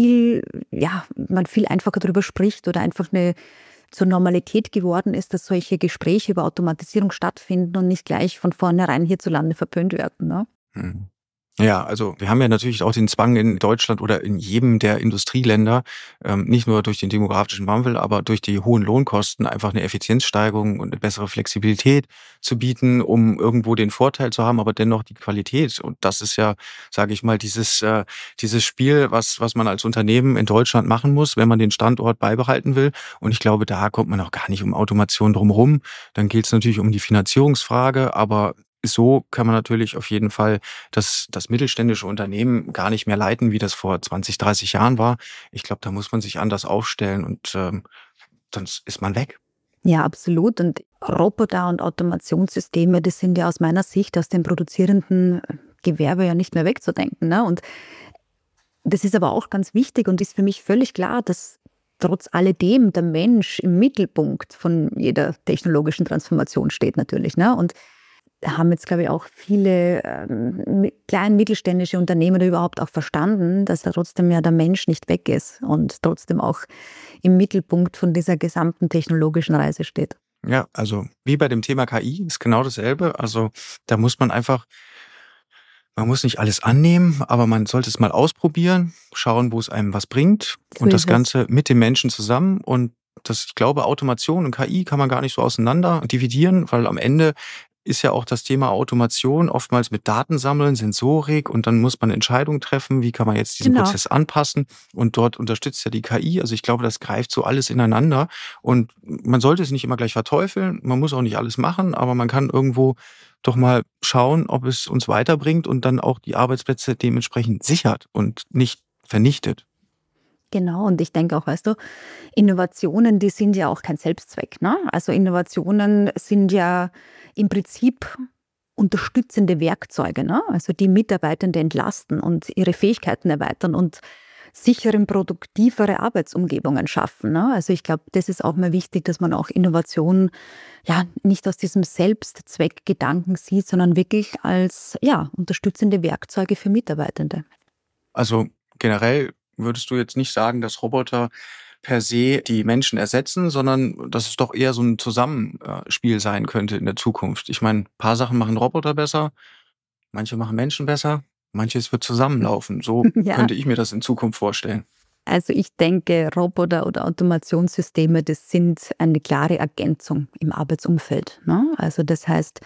man viel einfacher darüber spricht oder einfach zur Normalität geworden ist, dass solche Gespräche über Automatisierung stattfinden und nicht gleich von vornherein hierzulande verpönt werden. Ne? Ja, also wir haben ja natürlich auch den Zwang in Deutschland oder in jedem der Industrieländer, nicht nur durch den demografischen Wandel, aber durch die hohen Lohnkosten einfach eine Effizienzsteigerung und eine bessere Flexibilität zu bieten, um irgendwo den Vorteil zu haben, aber dennoch die Qualität. Und das ist ja, sage ich mal, dieses Spiel, was man als Unternehmen in Deutschland machen muss, wenn man den Standort beibehalten will. Und ich glaube, da kommt man auch gar nicht um Automation drumherum. Dann geht es natürlich um die Finanzierungsfrage, aber so kann man natürlich auf jeden Fall das mittelständische Unternehmen gar nicht mehr leiten, wie das vor 20, 30 Jahren war. Ich glaube, da muss man sich anders aufstellen und sonst ist man weg. Ja, absolut. Und Roboter und Automationssysteme, das sind ja aus meiner Sicht aus dem produzierenden Gewerbe ja nicht mehr wegzudenken. Ne? Und das ist aber auch ganz wichtig und ist für mich völlig klar, dass trotz alledem der Mensch im Mittelpunkt von jeder technologischen Transformation steht natürlich. Ne? Und haben jetzt, glaube ich, auch viele kleine mittelständische Unternehmen überhaupt auch verstanden, dass da trotzdem ja der Mensch nicht weg ist und trotzdem auch im Mittelpunkt von dieser gesamten technologischen Reise steht. Ja, also wie bei dem Thema KI ist genau dasselbe. Also da muss man einfach, man muss nicht alles annehmen, aber man sollte es mal ausprobieren, schauen, wo es einem was bringt So und ist das es. Ganze mit den Menschen zusammen. Und ich glaube, Automation und KI kann man gar nicht so auseinander dividieren, weil am Ende ist ja auch das Thema Automation oftmals mit Datensammeln, Sensorik und dann muss man Entscheidungen treffen, wie kann man jetzt diesen Genau. Prozess anpassen und dort unterstützt ja die KI. Also ich glaube, das greift so alles ineinander und man sollte es nicht immer gleich verteufeln, man muss auch nicht alles machen, aber man kann irgendwo doch mal schauen, ob es uns weiterbringt und dann auch die Arbeitsplätze dementsprechend sichert und nicht vernichtet. Genau, und ich denke auch, weißt du, Innovationen, die sind ja auch kein Selbstzweck. Ne? Also Innovationen sind ja im Prinzip unterstützende Werkzeuge, ne? Also die Mitarbeitende entlasten und ihre Fähigkeiten erweitern und sichere, produktivere Arbeitsumgebungen schaffen. Ne? Also ich glaube, das ist auch mal wichtig, dass man auch Innovationen ja nicht aus diesem Selbstzweckgedanken sieht, sondern wirklich als ja, unterstützende Werkzeuge für Mitarbeitende. Also generell würdest du jetzt nicht sagen, dass Roboter per se die Menschen ersetzen, sondern dass es doch eher so ein Zusammenspiel sein könnte in der Zukunft. Ich meine, ein paar Sachen machen Roboter besser, manche machen Menschen besser, manches wird zusammenlaufen. So Ja. könnte ich mir das in Zukunft vorstellen. Also ich denke, Roboter oder Automationssysteme, das sind eine klare Ergänzung im Arbeitsumfeld. Ne? Also das heißt,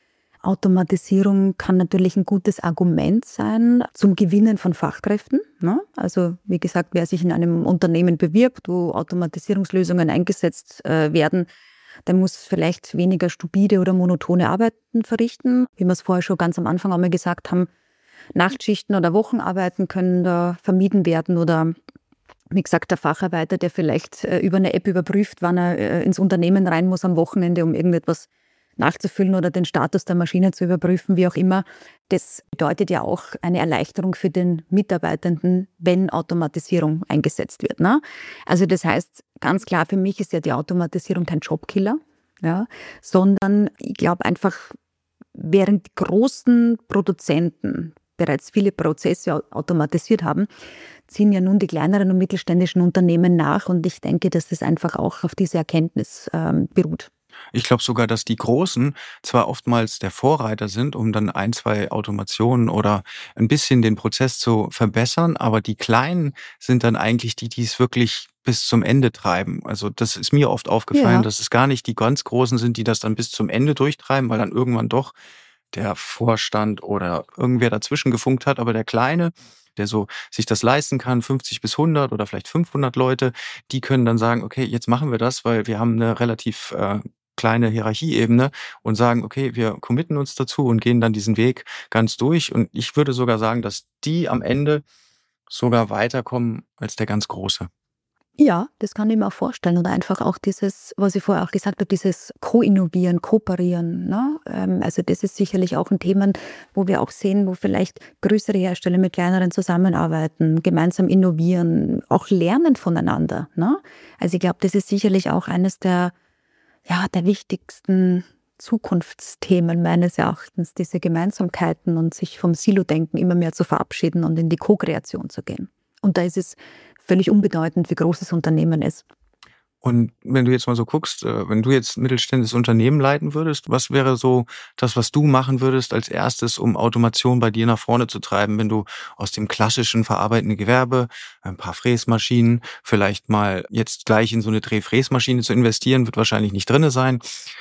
Automatisierung kann natürlich ein gutes Argument sein zum Gewinnen von Fachkräften. Ne? Also wie gesagt, wer sich in einem Unternehmen bewirbt, wo Automatisierungslösungen eingesetzt werden, der muss vielleicht weniger stupide oder monotone Arbeiten verrichten. Wie wir es vorher schon ganz am Anfang einmal gesagt haben, Nachtschichten oder Wochenarbeiten können da vermieden werden oder wie gesagt, der Facharbeiter, der vielleicht über eine App überprüft, wann er ins Unternehmen rein muss am Wochenende, um irgendetwas nachzufüllen oder den Status der Maschine zu überprüfen, wie auch immer. Das bedeutet ja auch eine Erleichterung für den Mitarbeitenden, wenn Automatisierung eingesetzt wird. Ne? Also das heißt, ganz klar für mich ist ja die Automatisierung kein Jobkiller, ja, sondern ich glaube einfach, während die großen Produzenten bereits viele Prozesse automatisiert haben, ziehen ja nun die kleineren und mittelständischen Unternehmen nach. Und ich denke, dass das einfach auch auf diese Erkenntnis beruht. Ich glaube sogar, dass die Großen zwar oftmals der Vorreiter sind, um dann ein, 2 Automationen oder ein bisschen den Prozess zu verbessern, aber die Kleinen sind dann eigentlich die, die es wirklich bis zum Ende treiben. Also, das ist mir oft aufgefallen, Ja, dass es gar nicht die ganz Großen sind, die das dann bis zum Ende durchtreiben, weil dann irgendwann doch der Vorstand oder irgendwer dazwischen gefunkt hat, aber der Kleine, der so sich das leisten kann, 50 bis 100 oder vielleicht 500 Leute, die können dann sagen: „Okay, jetzt machen wir das, weil wir haben eine relativ, kleine Hierarchieebene“ und sagen: „Okay, wir committen uns dazu und gehen dann diesen Weg ganz durch.“ Und ich würde sogar sagen, dass die am Ende sogar weiterkommen als der ganz Große. ja, das kann ich mir auch vorstellen. Oder einfach auch dieses, was ich vorher auch gesagt habe, dieses Co-Innovieren, Kooperieren. Ne? Also das ist sicherlich auch ein Thema, wo wir auch sehen, wo vielleicht größere Hersteller mit kleineren zusammenarbeiten, gemeinsam innovieren, auch lernen voneinander. Ne? Also ich glaube, das ist sicherlich auch eines der wichtigsten Zukunftsthemen meines Erachtens, diese Gemeinsamkeiten und sich vom Silo-Denken immer mehr zu verabschieden und in die Co-Kreation zu gehen. Und da ist es völlig unbedeutend, wie groß das Unternehmen ist. Und wenn du jetzt mal so guckst, wenn du jetzt 'n mittelständisches Unternehmen leiten würdest, was wäre so das, was du machen würdest als Erstes, um Automation bei dir nach vorne zu treiben, wenn du aus dem klassischen verarbeitenden Gewerbe, ein paar Fräsmaschinen, vielleicht mal jetzt gleich in so eine Drehfräsmaschine zu investieren, wird wahrscheinlich nicht drinne sein.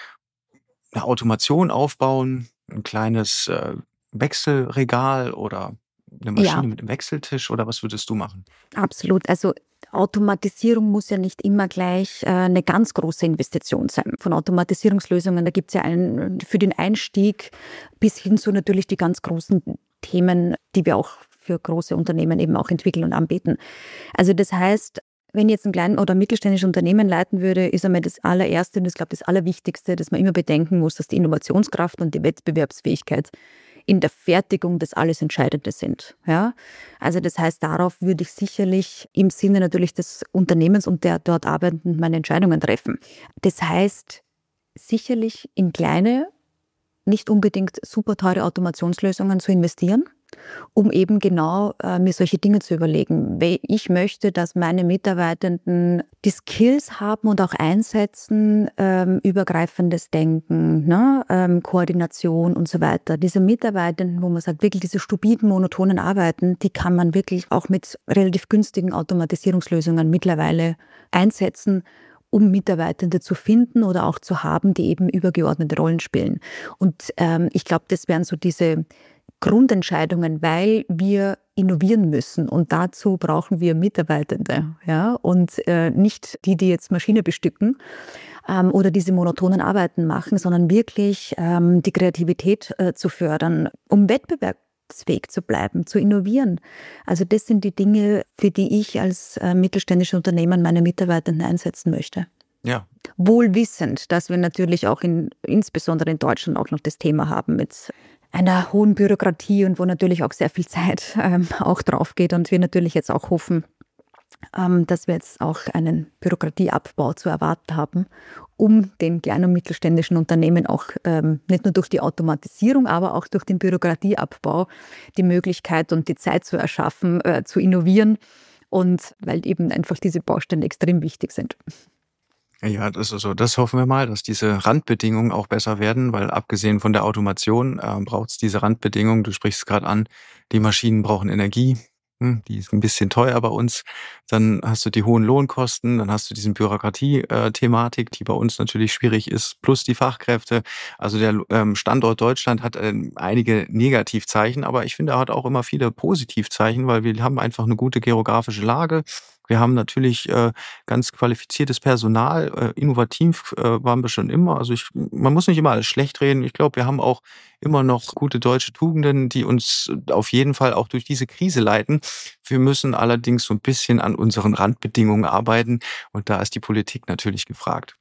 Eine Automation aufbauen, ein kleines, Wechselregal oder eine Ja, Maschine mit 'nem Wechseltisch oder was würdest du machen? absolut. Also Automatisierung muss ja nicht immer gleich eine ganz große Investition sein. Von Automatisierungslösungen, da gibt es ja einen für den Einstieg bis hin zu natürlich die ganz großen Themen, die wir auch für große Unternehmen eben auch entwickeln und anbieten. Also das heißt, wenn ich jetzt ein kleines oder mittelständisches Unternehmen leiten würde, ist einmal das allererste und ich glaube das Allerwichtigste, dass man immer bedenken muss, dass die Innovationskraft und die Wettbewerbsfähigkeit in der Fertigung das alles Entscheidende sind. Ja? Also das heißt, darauf würde ich sicherlich im Sinne natürlich des Unternehmens und der dort Arbeitenden meine Entscheidungen treffen. Das heißt, sicherlich in kleine, nicht unbedingt super teure Automationslösungen zu investieren, um eben genau mir solche Dinge zu überlegen. Ich möchte, dass meine Mitarbeitenden die Skills haben und auch einsetzen, übergreifendes Denken, ne, Koordination und so weiter. Diese Mitarbeitenden, wo man sagt, wirklich diese stupiden, monotonen Arbeiten, die kann man wirklich auch mit relativ günstigen Automatisierungslösungen mittlerweile einsetzen, um Mitarbeitende zu finden oder auch zu haben, die eben übergeordnete Rollen spielen. Und ich glaube, das wären so diese Grundentscheidungen, weil wir innovieren müssen und dazu brauchen wir Mitarbeitende, ja, und nicht die, die jetzt Maschine bestücken oder diese monotonen Arbeiten machen, sondern wirklich die Kreativität zu fördern, um wettbewerbsfähig zu bleiben, zu innovieren. Also das sind die Dinge, für die ich als mittelständische Unternehmen meine Mitarbeitenden einsetzen möchte. Ja. Wohl wissend, dass wir natürlich auch insbesondere in Deutschland auch noch das Thema haben mit einer hohen Bürokratie und wo natürlich auch sehr viel Zeit auch drauf geht und wir natürlich jetzt auch hoffen, dass wir jetzt auch einen Bürokratieabbau zu erwarten haben, um den kleinen und mittelständischen Unternehmen auch nicht nur durch die Automatisierung, aber auch durch den Bürokratieabbau die Möglichkeit und die Zeit zu erschaffen, zu innovieren und weil eben einfach diese Bausteine extrem wichtig sind. Ja, das ist so. Das hoffen wir mal, dass diese Randbedingungen auch besser werden, weil abgesehen von der Automation, braucht es diese Randbedingungen. Du sprichst es grad an, die Maschinen brauchen Energie, die ist ein bisschen teuer bei uns. Dann hast du die hohen Lohnkosten, dann hast du diesen Bürokratie Thematik, die bei uns natürlich schwierig ist, plus die Fachkräfte. Also der Standort Deutschland hat, einige Negativzeichen, aber ich finde, er hat auch immer viele Positivzeichen, weil wir haben einfach eine gute geografische Lage. Wir haben natürlich, ganz qualifiziertes Personal, innovativ, waren wir schon immer. Also man muss nicht immer alles schlecht reden. Ich glaube, wir haben auch immer noch gute deutsche Tugenden, die uns auf jeden Fall auch durch diese Krise leiten. Wir müssen allerdings so ein bisschen an unseren Randbedingungen arbeiten und da ist die Politik natürlich gefragt.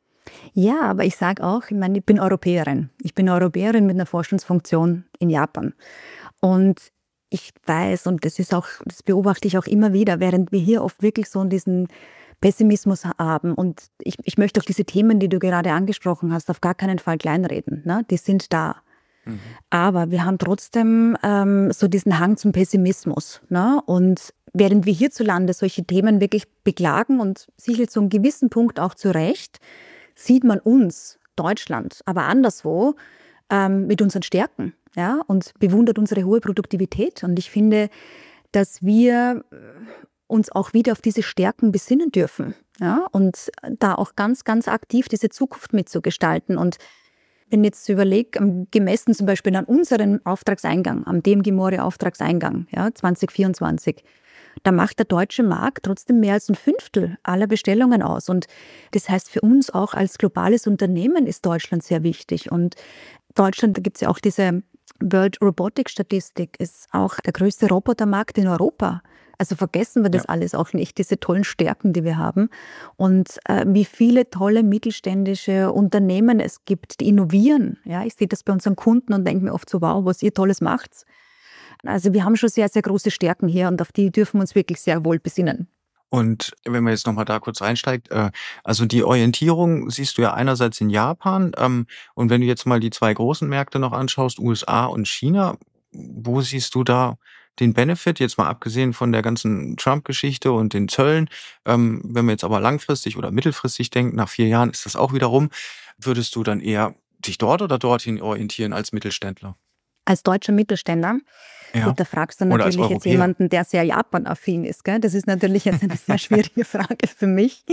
Ja, aber ich sage auch, ich meine, ich bin Europäerin. Ich bin Europäerin mit einer Forschungsfunktion in Japan. Und ich weiß, und das ist auch, das beobachte ich auch immer wieder, während wir hier oft wirklich so diesen Pessimismus haben. Und ich möchte auch diese Themen, die du gerade angesprochen hast, auf gar keinen Fall kleinreden. Ne? Die sind da. Mhm. Aber wir haben trotzdem so diesen Hang zum Pessimismus. Ne? Und während wir hierzulande solche Themen wirklich beklagen und sicher zu einem gewissen Punkt auch zu Recht, sieht man uns, Deutschland, aber anderswo mit unseren Stärken, ja, und bewundert unsere hohe Produktivität. Und ich finde, dass wir uns auch wieder auf diese Stärken besinnen dürfen, ja, und da auch ganz, ganz aktiv diese Zukunft mitzugestalten. Und wenn ich jetzt überlege, gemessen zum Beispiel an unseren Auftragseingang, am DMG Mori Auftragseingang, ja, 2024, da macht der deutsche Markt trotzdem mehr als ein Fünftel aller Bestellungen aus. Und das heißt für uns auch als globales Unternehmen ist Deutschland sehr wichtig. Und Deutschland, da gibt es ja auch diese World Robotics Statistik, ist auch der größte Robotermarkt in Europa. Also vergessen wir das Ja. alles auch nicht, diese tollen Stärken, die wir haben. Und wie viele tolle mittelständische Unternehmen es gibt, die innovieren. Ja, ich sehe das bei unseren Kunden und denke mir oft so, wow, was ihr Tolles macht. Also wir haben schon sehr, sehr große Stärken hier und auf die dürfen wir uns wirklich sehr wohl besinnen. Und wenn man jetzt noch mal da kurz einsteigt, also die Orientierung siehst du ja einerseits in Japan, und wenn du jetzt mal die 2 großen Märkte noch anschaust, USA und China, wo siehst du da den Benefit, jetzt mal abgesehen von der ganzen Trump-Geschichte und den Zöllen, wenn wir jetzt aber langfristig oder mittelfristig denken, nach 4 Jahren ist das auch wieder rum, würdest du dann eher dich dort oder dorthin orientieren als Mittelständler? Als deutscher Mittelständler. Ja. Gut, da fragst du Oder als natürlich jetzt Europäer. jemanden, der sehr Japan-affin ist. Gell? Das ist natürlich jetzt eine sehr schwierige Frage für mich,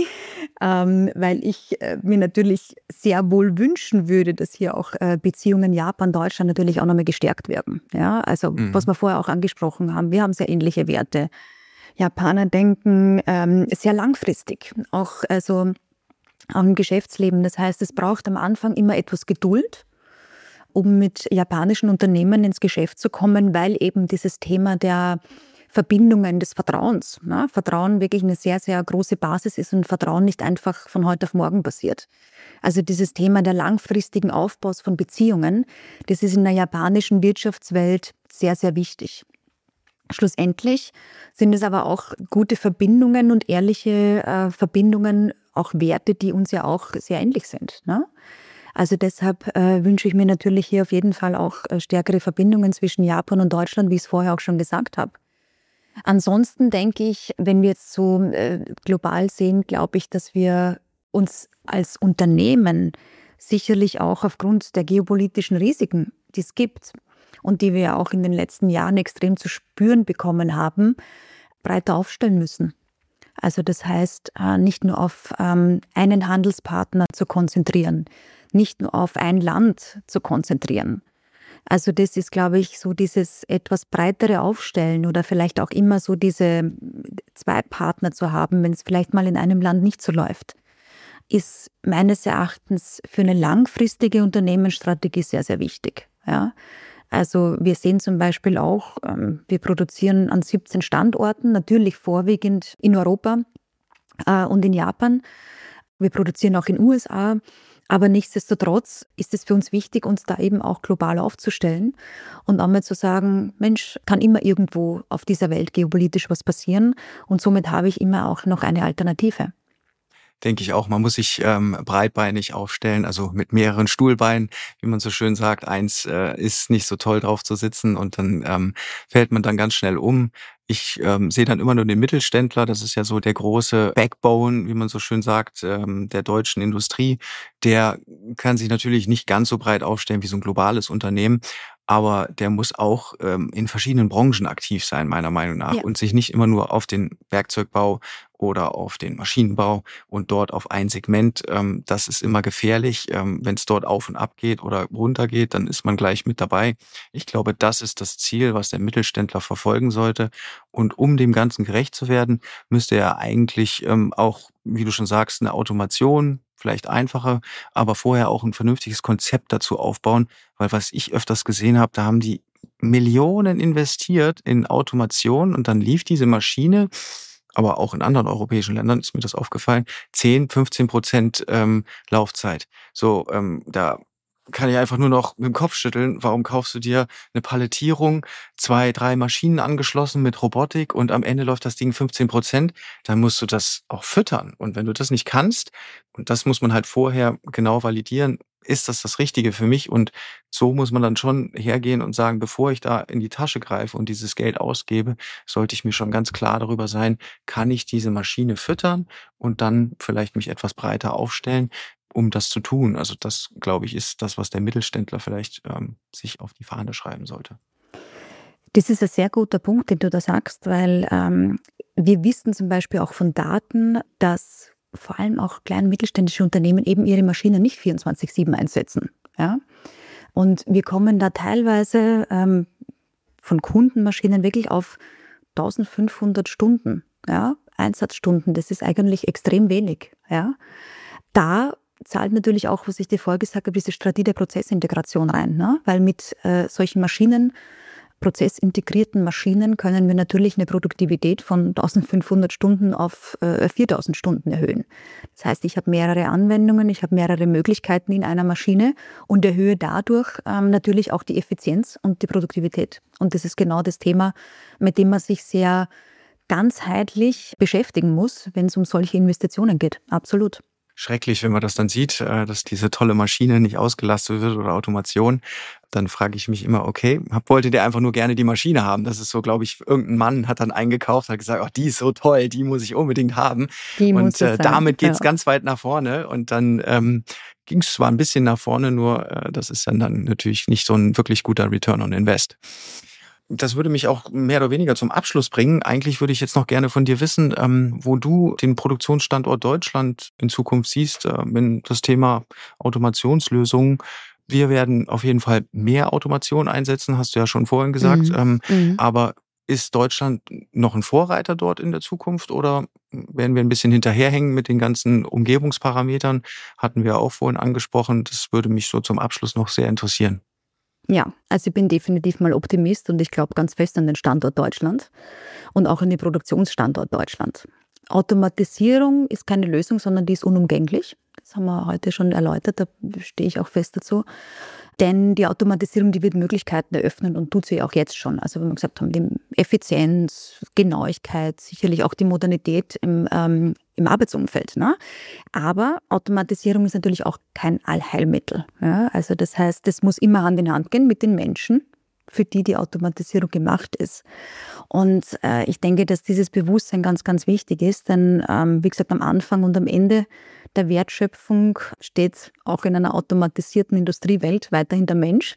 weil ich mir natürlich sehr wohl wünschen würde, dass hier auch Beziehungen Japan-Deutschland natürlich auch nochmal gestärkt werden. Ja? Also was wir vorher auch angesprochen haben, wir haben sehr ähnliche Werte. Japaner denken sehr langfristig, auch also am Geschäftsleben. Das heißt, es braucht am Anfang immer etwas Geduld, um mit japanischen Unternehmen ins Geschäft zu kommen, weil eben dieses Thema der Verbindungen, des Vertrauens, ne? Vertrauen wirklich eine sehr, sehr große Basis ist und Vertrauen nicht einfach von heute auf morgen passiert. Also dieses Thema der langfristigen Aufbaus von Beziehungen, das ist in der japanischen Wirtschaftswelt sehr, sehr wichtig. Schlussendlich sind es aber auch gute Verbindungen und ehrliche Verbindungen, auch Werte, die uns ja auch sehr ähnlich sind, ne? Also deshalb wünsche ich mir natürlich hier auf jeden Fall auch stärkere Verbindungen zwischen Japan und Deutschland, wie ich es vorher auch schon gesagt habe. Ansonsten denke ich, wenn wir jetzt so global sehen, glaube ich, dass wir uns als Unternehmen sicherlich auch aufgrund der geopolitischen Risiken, die es gibt und die wir ja auch in den letzten Jahren extrem zu spüren bekommen haben, breiter aufstellen müssen. Also das heißt, nicht nur auf einen Handelspartner zu konzentrieren, nicht nur auf ein Land zu konzentrieren. Also das ist, glaube ich, so dieses etwas breitere Aufstellen oder vielleicht auch immer so diese 2 Partner zu haben, wenn es vielleicht mal in einem Land nicht so läuft, ist meines Erachtens für eine langfristige Unternehmensstrategie sehr, sehr wichtig. Ja? Also wir sehen zum Beispiel auch, wir produzieren an 17 Standorten, natürlich vorwiegend in Europa und in Japan. Wir produzieren auch in den USA. Aber nichtsdestotrotz ist es für uns wichtig, uns da eben auch global aufzustellen und einmal zu sagen, Mensch, kann immer irgendwo auf dieser Welt geopolitisch was passieren und somit habe ich immer auch noch eine Alternative. Denke ich auch, man muss sich breitbeinig aufstellen, also mit mehreren Stuhlbeinen, wie man so schön sagt. Eins ist nicht so toll drauf zu sitzen und dann fällt man dann ganz schnell um. Ich sehe dann immer nur den Mittelständler, das ist ja so der große Backbone, wie man so schön sagt, der deutschen Industrie. Der kann sich natürlich nicht ganz so breit aufstellen wie so ein globales Unternehmen, aber der muss auch in verschiedenen Branchen aktiv sein, meiner Meinung nach, Ja. und sich nicht immer nur auf den Werkzeugbau oder auf den Maschinenbau und dort auf ein Segment. Das ist immer gefährlich. Wenn es dort auf und ab geht oder runter geht, dann ist man gleich mit dabei. Ich glaube, das ist das Ziel, was der Mittelständler verfolgen sollte. Und um dem Ganzen gerecht zu werden, müsste er eigentlich auch, wie du schon sagst, eine Automation, vielleicht einfacher, aber vorher auch ein vernünftiges Konzept dazu aufbauen. Weil was ich öfters gesehen habe, da haben die Millionen investiert in Automation und dann lief diese Maschine, aber auch in anderen europäischen Ländern ist mir das aufgefallen, 10, 15% Laufzeit. So, da kann ich einfach nur noch mit dem Kopf schütteln. Warum kaufst du dir eine Palettierung, 2, 3 Maschinen angeschlossen mit Robotik und am Ende läuft das Ding 15%? Dann musst du das auch füttern. Und wenn du das nicht kannst, und das muss man halt vorher genau validieren, ist das Richtige für mich? Und so muss man dann schon hergehen und sagen, bevor ich da in die Tasche greife und dieses Geld ausgebe, sollte ich mir schon ganz klar darüber sein, kann ich diese Maschine füttern und dann vielleicht mich etwas breiter aufstellen, um das zu tun. Also das, glaube ich, ist das, was der Mittelständler vielleicht sich auf die Fahne schreiben sollte. Das ist ein sehr guter Punkt, den du da sagst, weil wir wissen zum Beispiel auch von Daten, dass vor allem auch kleine und mittelständische Unternehmen eben ihre Maschinen nicht 24/7 einsetzen. Ja? Und wir kommen da teilweise von Kundenmaschinen wirklich auf 1500 Stunden, ja? Einsatzstunden. Das ist eigentlich extrem wenig. Ja? Da zahlt natürlich auch, was ich dir vorher gesagt habe, diese Strategie der Prozessintegration rein. Ne? Weil mit solchen Maschinen, prozessintegrierten Maschinen, können wir natürlich eine Produktivität von 1500 Stunden auf 4000 Stunden erhöhen. Das heißt, ich habe mehrere Anwendungen, ich habe mehrere Möglichkeiten in einer Maschine und erhöhe dadurch natürlich auch die Effizienz und die Produktivität. Und das ist genau das Thema, mit dem man sich sehr ganzheitlich beschäftigen muss, wenn es um solche Investitionen geht. Absolut. schrecklich, wenn man das dann sieht, dass diese tolle Maschine nicht ausgelastet wird oder Automation. Dann frage ich mich immer, okay, wollte der einfach nur gerne die Maschine haben? Das ist so, glaube ich, irgendein Mann hat dann eingekauft, hat gesagt, oh, die ist so toll, die muss ich unbedingt haben. Und damit geht's ganz weit nach vorne. Und dann ging es zwar ein bisschen nach vorne, nur das ist dann natürlich nicht so ein wirklich guter Return on Invest. Das würde mich auch mehr oder weniger zum Abschluss bringen. Eigentlich würde ich jetzt noch gerne von dir wissen, wo du den Produktionsstandort Deutschland in Zukunft siehst, wenn das Thema Automationslösungen. Wir werden auf jeden Fall mehr Automation einsetzen, hast du ja schon vorhin gesagt. Aber ist Deutschland noch ein Vorreiter dort in der Zukunft oder werden wir ein bisschen hinterherhängen mit den ganzen Umgebungsparametern? Hatten wir auch vorhin angesprochen. Das würde mich so zum Abschluss noch sehr interessieren. Ja, also ich bin definitiv mal Optimist und ich glaube ganz fest an den Standort Deutschland und auch an den Produktionsstandort Deutschland. Automatisierung ist keine Lösung, sondern die ist unumgänglich. Das haben wir heute schon erläutert, da stehe ich auch fest dazu. Denn die Automatisierung, die wird Möglichkeiten eröffnen und tut sie auch jetzt schon. Also wenn wir gesagt haben, die Effizienz, Genauigkeit, sicherlich auch die Modernität im Arbeitsumfeld. Ne? Aber Automatisierung ist natürlich auch kein Allheilmittel. Ja? Also das heißt, das muss immer Hand in Hand gehen mit den Menschen, für die die Automatisierung gemacht ist. Und ich denke, dass dieses Bewusstsein ganz, ganz wichtig ist. Denn wie gesagt, am Anfang und am Ende der Wertschöpfung steht auch in einer automatisierten Industriewelt weiterhin der Mensch.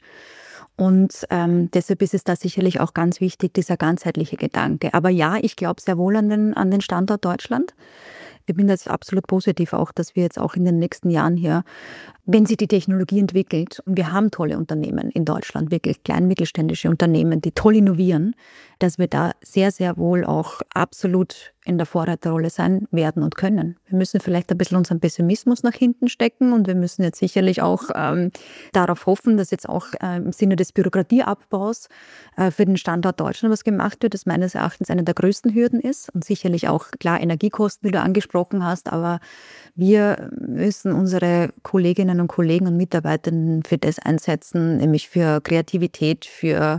Und deshalb ist es da sicherlich auch ganz wichtig, dieser ganzheitliche Gedanke. Aber ja, ich glaube sehr wohl an den Standort Deutschland. Ich bin jetzt absolut positiv auch, dass wir jetzt auch in den nächsten Jahren hier, wenn sich die Technologie entwickelt, und wir haben tolle Unternehmen in Deutschland, wirklich klein-mittelständische Unternehmen, die toll innovieren, dass wir da sehr, sehr wohl auch absolut in der Vorreiterrolle sein werden und können. Wir müssen vielleicht ein bisschen unseren Pessimismus nach hinten stecken und wir müssen jetzt sicherlich auch darauf hoffen, dass jetzt auch im Sinne des Bürokratieabbaus für den Standort Deutschland was gemacht wird, das meines Erachtens eine der größten Hürden ist und sicherlich auch, klar, Energiekosten, wie du angesprochen hast, aber wir müssen unsere Kolleginnen und Kollegen und Mitarbeitenden für das einsetzen, nämlich für Kreativität, für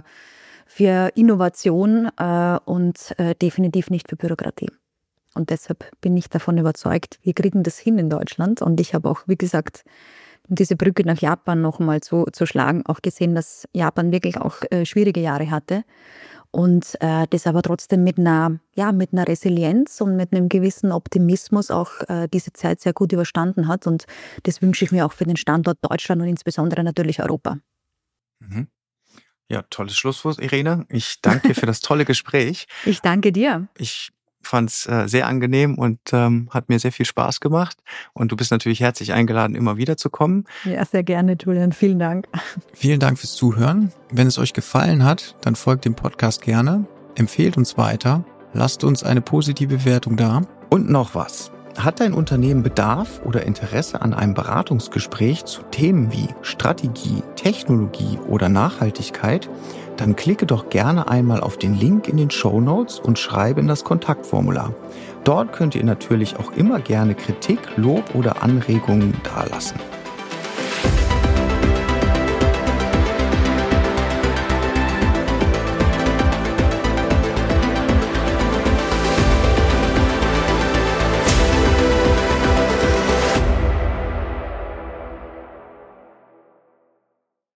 Innovation und definitiv nicht für Bürokratie. Und deshalb bin ich davon überzeugt, wir kriegen das hin in Deutschland. Und ich habe auch, wie gesagt, um diese Brücke nach Japan noch einmal zu schlagen, auch gesehen, dass Japan wirklich auch schwierige Jahre hatte. Und das aber trotzdem mit einer Resilienz und mit einem gewissen Optimismus auch diese Zeit sehr gut überstanden hat. Und das wünsche ich mir auch für den Standort Deutschland und insbesondere natürlich Europa. Mhm. Ja, tolles Schlusswort, Irene. Ich danke dir für das tolle Gespräch. Ich danke dir. Ich fand es sehr angenehm und hat mir sehr viel Spaß gemacht. Und du bist natürlich herzlich eingeladen, immer wieder zu kommen. Ja, sehr gerne, Julian. Vielen Dank. Vielen Dank fürs Zuhören. Wenn es euch gefallen hat, dann folgt dem Podcast gerne, empfehlt uns weiter, lasst uns eine positive Bewertung da. Und noch was. Hat dein Unternehmen Bedarf oder Interesse an einem Beratungsgespräch zu Themen wie Strategie, Technologie oder Nachhaltigkeit? Dann klicke doch gerne einmal auf den Link in den Shownotes und schreibe in das Kontaktformular. Dort könnt ihr natürlich auch immer gerne Kritik, Lob oder Anregungen dalassen.